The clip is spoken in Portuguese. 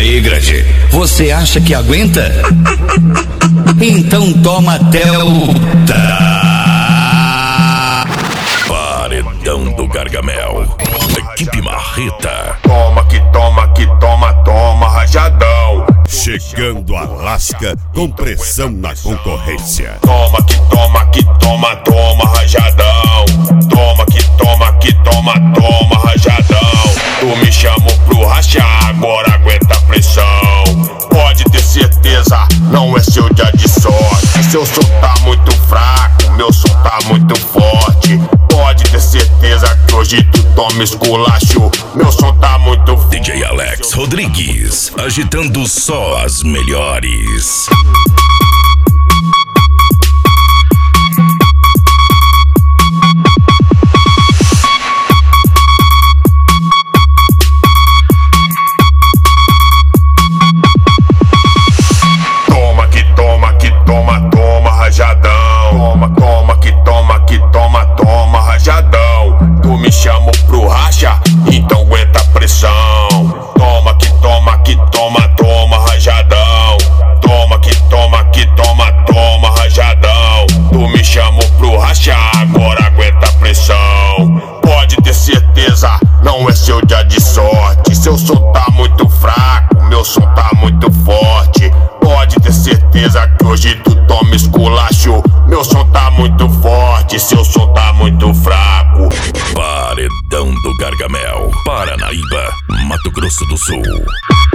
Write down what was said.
aí, grande, você acha que aguenta? Então toma Paredão do Gargamel, equipe Marreta. Toma que toma que toma, toma rajadão. Chegando a lasca com pressão na concorrência. Toma que toma que toma, toma rajadão. Toma que toma que toma, toma rajadão. Tu me chamou pro rachar, agora aguenta a pressão. Pode ter certeza, não é seu dia de sorte. Seu som tá muito fraco, meu som tá muito forte. Pode ter certeza que hoje tu toma esculacho. Meu som tá muito forte. DJ Alex Rodrigues, agitando só as melhores. Toma que toma que toma, toma rajadão. Toma, toma que toma que toma, toma rajadão. Tu me chamou pro racha, então aguenta a pressão. Toma que toma que toma, toma rajadão. Toma que toma que toma, toma rajadão. Tu me chamou pro racha, agora aguenta a pressão. Pode ter certeza, não é seu dia de sorte. Seu som tá muito fraco, meu som tá muito forte. Pode ter certeza que hoje tu toma esculacho. Meu som tá muito forte, seu som tá muito fraco. Paredão do Gargamel, Paranaíba, Mato Grosso do Sul.